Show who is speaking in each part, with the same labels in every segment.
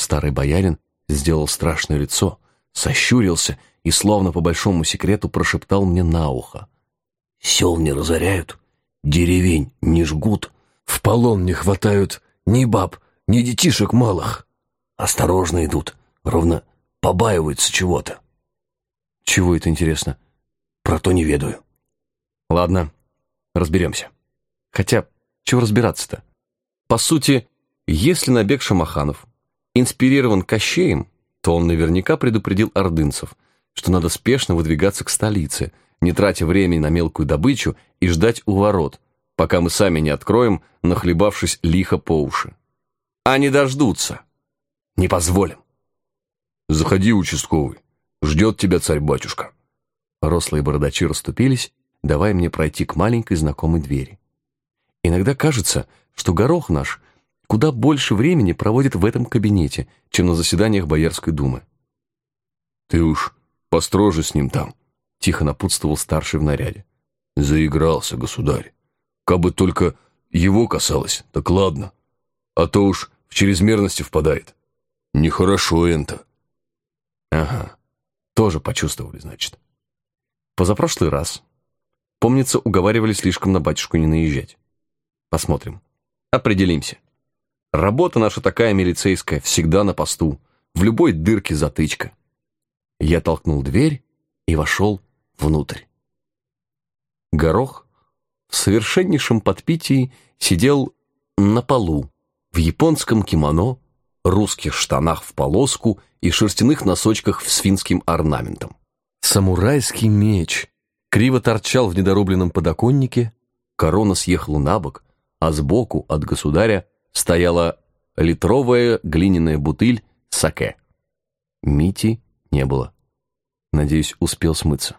Speaker 1: Старый боярин сделал страшное лицо, сощурился и, словно по большому секрету, прошептал мне на ухо. «Сел не разоряют, деревень не жгут, в полон не хватают ни баб, ни детишек малых. Осторожно идут, ровно побаиваются чего-то». «Чего это, интересно?» «Про то не ведаю». «Ладно, разберемся. Хотя, чего разбираться-то? По сути, если набег шамаханов инспирирован Кощеем, то он наверняка предупредил ордынцев, что надо спешно выдвигаться к столице, не тратя времени на мелкую добычу и ждать у ворот, пока мы сами не откроем, нахлебавшись лихо по уши. А не дождутся. Не позволим. «Заходи, участковый. Ждет тебя царь-батюшка». Рослые бородачи расступились, давая мне пройти к маленькой знакомой двери. Иногда кажется, что Горох наш куда больше времени проводит в этом кабинете, чем на заседаниях Боярской думы.
Speaker 2: «Ты уж построже с ним там», — тихо напутствовал старший в наряде. «Заигрался, государь. Кабы только его касалось, так ладно. А то уж в чрезмерности впадает. Нехорошо это».
Speaker 1: Ага, тоже почувствовали, значит. Позапрошлый раз, помнится, уговаривали слишком на батюшку не наезжать. Посмотрим. Определимся. Работа наша такая милицейская, всегда на посту. В любой дырке затычка. Я толкнул дверь и вошел внутрь. Горох в совершеннейшем подпитии сидел на полу, в японском кимоно, русских штанах в полоску и шерстяных носочках с финским орнаментом. Самурайский меч криво торчал в недорубленном подоконнике, корона съехала на бок, а сбоку от государя стояла литровая глиняная бутыль саке. Мити не было. Надеюсь, успел смыться.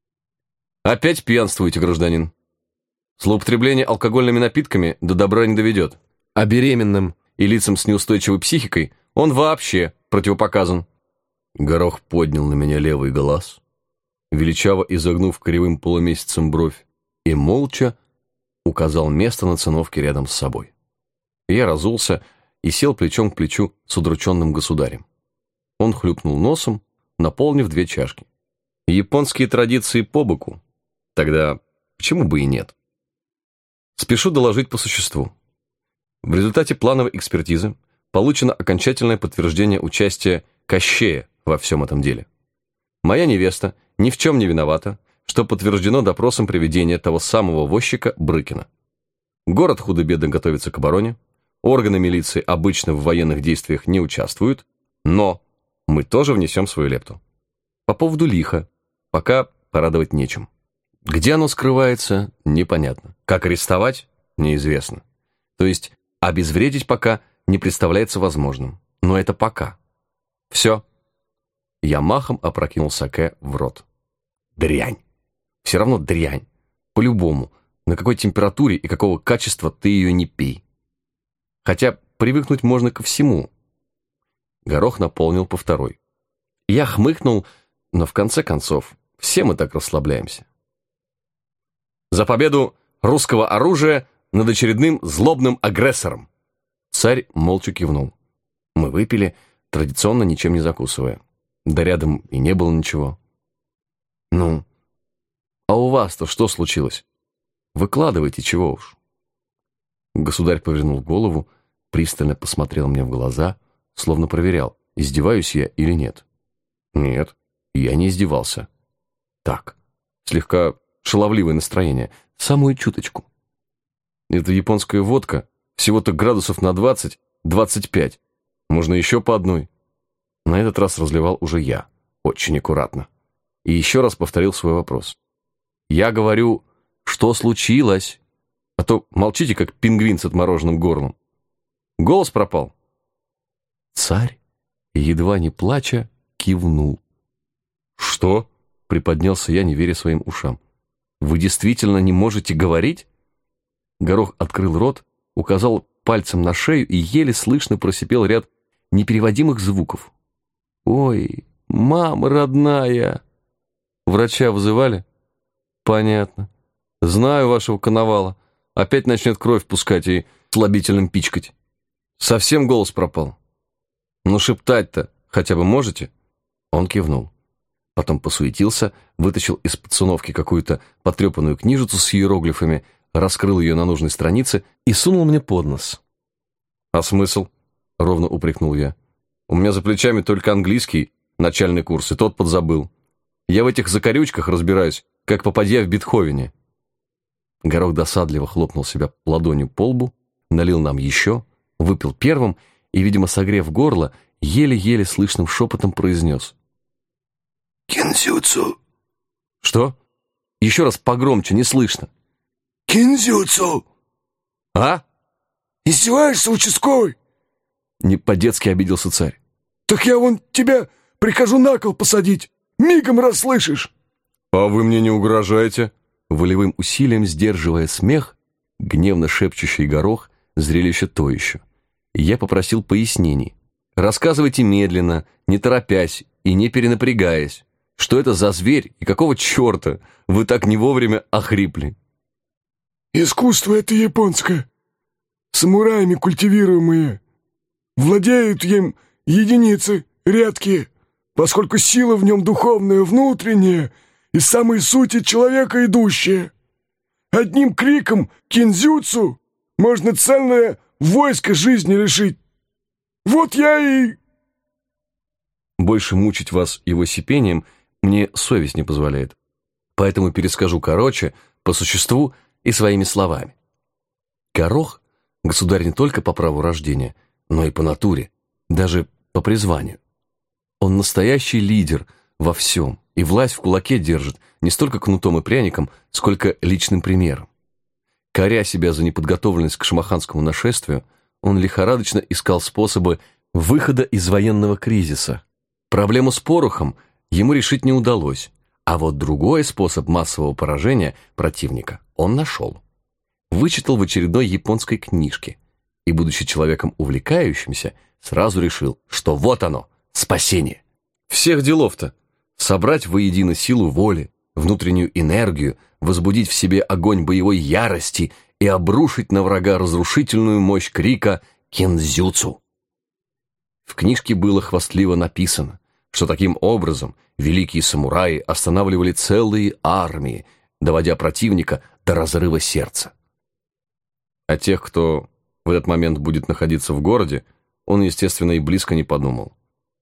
Speaker 1: «Опять пьянствуете, гражданин? Злоупотребление алкогольными напитками до добра не доведет, а беременным и лицам с неустойчивой психикой он вообще противопоказан».
Speaker 2: Горох поднял на меня левый глаз, величаво изогнув кривым полумесяцем бровь, и молча указал место на циновке рядом с собой. Я разулся и сел плечом к плечу с удрученным государем. Он хлюпнул носом, наполнив 2 чашки. Японские традиции по боку. Тогда почему бы и нет? Спешу доложить по существу. В результате плановой экспертизы получено окончательное подтверждение участия Кощея во всем этом деле. Моя невеста ни в чем не виновата, что подтверждено допросом приведения того самого возчика Брыкина. Город худо-бедно готовится к обороне, органы милиции обычно в военных действиях не участвуют, но мы тоже внесем свою лепту. По поводу лиха пока порадовать нечем. Где оно скрывается, непонятно. Как арестовать, неизвестно. То есть обезвредить пока не представляется возможным. Но это пока. Все. Я махом опрокинул саке в рот. Дрянь. Все равно дрянь. По-любому. На какой температуре и какого качества ты ее не пей. Хотя привыкнуть можно ко всему. Горох наполнил по второй. Я хмыкнул, но в конце концов все мы так расслабляемся. За победу русского оружия над очередным злобным агрессором. Царь молча кивнул. Мы выпили, традиционно ничем не закусывая. Да рядом и не было ничего. Ну, а у вас-то что случилось? Выкладывайте, чего уж. Государь повернул голову, пристально посмотрел мне в глаза, словно проверял, издеваюсь я или нет. Нет, я не издевался. Так, слегка шаловливое настроение, самую чуточку. Это японская водка, всего-то градусов на 20-25. Можно еще по одной. На этот раз разливал уже я, очень аккуратно. И еще раз повторил свой вопрос. Я говорю, что случилось? А то молчите, как пингвин с отмороженным горлом. Голос пропал. Царь, едва не плача, кивнул. «Что?» — приподнялся я, не веря своим ушам. «Вы действительно не можете говорить?» Горох открыл рот, указал пальцем на шею и еле слышно просипел ряд непереводимых звуков. «Ой, мама родная!» «Врача вызывали?» «Понятно. Знаю вашего коновала. Опять начнет кровь пускать и слабительным пичкать. Совсем голос пропал?» Ну, шептать-то хотя бы можете?» Он кивнул. Потом посуетился, вытащил из подсуновки какую-то потрепанную книжицу с иероглифами, раскрыл ее на нужной странице и сунул мне под нос. «А смысл?» — ровно упрекнул я. «У меня за плечами только английский, начальный курс, и тот подзабыл. Я в этих закорючках разбираюсь, как попадья в Бетховене». Горох досадливо хлопнул себя ладонью по лбу, налил нам еще, выпил первым и, видимо, согрев горло, еле-еле слышным шепотом произнес:
Speaker 3: «Кинзюцу».
Speaker 2: «Что? Еще раз погромче, не слышно».
Speaker 3: «Кинзюцу».
Speaker 2: «А?»
Speaker 3: «Издеваешься, участковый?»
Speaker 2: Не по-детски обиделся царь.
Speaker 3: «Так я вон тебя прикажу на кол посадить. Мигом расслышишь».
Speaker 2: «А вы мне не угрожаете?» Волевым усилием сдерживая смех, гневно шепчущий Горох, зрелище то еще. Я попросил пояснений. Рассказывайте медленно, не торопясь и не перенапрягаясь. Что это за зверь и какого черта вы так не вовремя охрипли?»
Speaker 3: «Искусство это японское, самураями культивируемые. Владеют им единицы, редкие, поскольку сила в нем духовная, внутренняя, из самой сути человека идущая. Одним криком кинзюцу можно цельное войско жизни лишить. Вот я и...»
Speaker 2: Больше мучить вас его сипением мне совесть не позволяет. Поэтому перескажу короче, по существу и своими словами. Горох — государь не только по праву рождения, но и по натуре, даже по призванию. Он настоящий лидер во всем, и власть в кулаке держит не столько кнутом и пряником, сколько личным примером. Коря себя за неподготовленность к шамаханскому нашествию, он лихорадочно искал способы выхода из военного кризиса. Проблему с порохом ему решить не удалось, а вот другой способ массового поражения противника он нашел. Вычитал в очередной японской книжке и, будучи человеком увлекающимся, сразу решил, что вот оно, спасение. Всех делов-то собрать воедино силу воли, внутреннюю энергию, возбудить в себе огонь боевой ярости и обрушить на врага разрушительную мощь крика «Кинзюцу». В книжке было хвастливо написано, что таким образом великие самураи останавливали целые армии, доводя противника до разрыва сердца. О тех, кто в этот момент будет находиться в городе, он, естественно, и близко не подумал.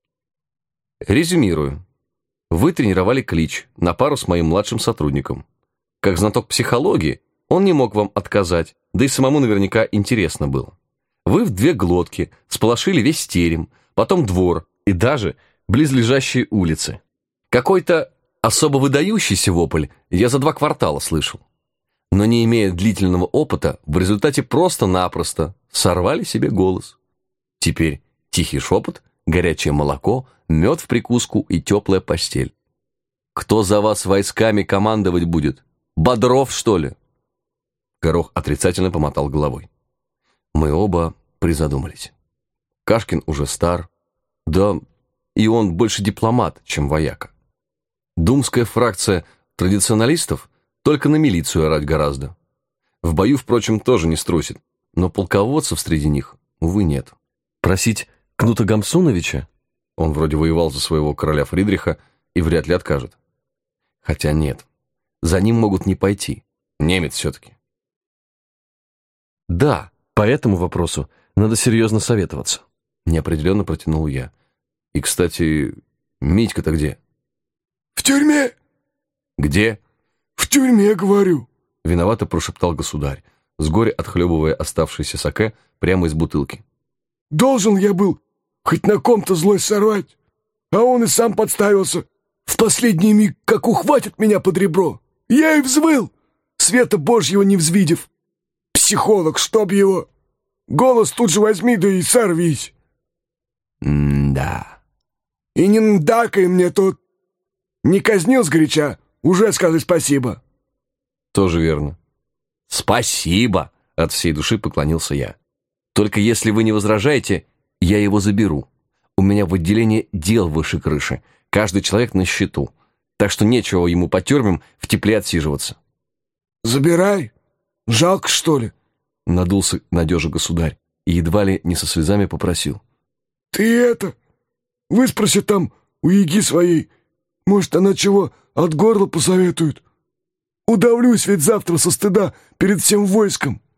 Speaker 2: Резюмирую. Вы тренировали клич на пару с моим младшим сотрудником. Как знаток психологии, он не мог вам отказать, да и самому наверняка интересно было. Вы в две глотки сполошили весь терем, потом двор и даже близлежащие улицы. Какой-то особо выдающийся вопль я за 2 квартала слышал. Но не имея длительного опыта, в результате просто-напросто сорвали себе голос. Теперь тихий шепот, горячее молоко, мед в прикуску и теплая постель. Кто за вас войсками командовать будет? Бодров, что ли? Горох отрицательно помотал головой. Мы оба призадумались. Кашкин уже стар, да и он больше дипломат, чем вояка. Думская фракция традиционалистов только на милицию орать гораздо. В бою, впрочем, тоже не струсит, но полководцев среди них, увы, нет. Просить Кнута Гамсуновича? Он вроде воевал за своего короля Фридриха и вряд ли откажет. Хотя нет, за ним могут не пойти. Немец все-таки. Да, по этому вопросу надо серьезно советоваться. Неопределенно протянул я. И, кстати, Митька-то где?
Speaker 3: «В тюрьме».
Speaker 2: Где?
Speaker 3: «В тюрьме, говорю».
Speaker 2: Виновато прошептал государь, с горя отхлебывая оставшееся саке прямо из бутылки.
Speaker 3: «Должен я был хоть на ком-то злость сорвать, а он и сам подставился. В последний миг как ухватит меня под ребро. Я и взвыл, света божьего не взвидев. Психолог, чтоб его. Голос тут же возьми, да и сорвись».
Speaker 2: Да.
Speaker 3: «И не ndакай мне тут. Не казнил сгоряча, уже скажи спасибо».
Speaker 2: Тоже верно. Спасибо, от всей души поклонился я. Только если вы не возражаете, я его заберу. У меня в отделении дел выше крыши. Каждый человек на счету. Так что нечего ему по тюрьмам в тепле отсиживаться.
Speaker 3: «Забирай. Жалко, что ли?»
Speaker 2: Надулся надежа государь и едва ли не со слезами попросил.
Speaker 3: Ты это, выспроси там у Яги своей. Может, она чего от горла посоветует. Удавлюсь ведь завтра со стыда перед всем войском».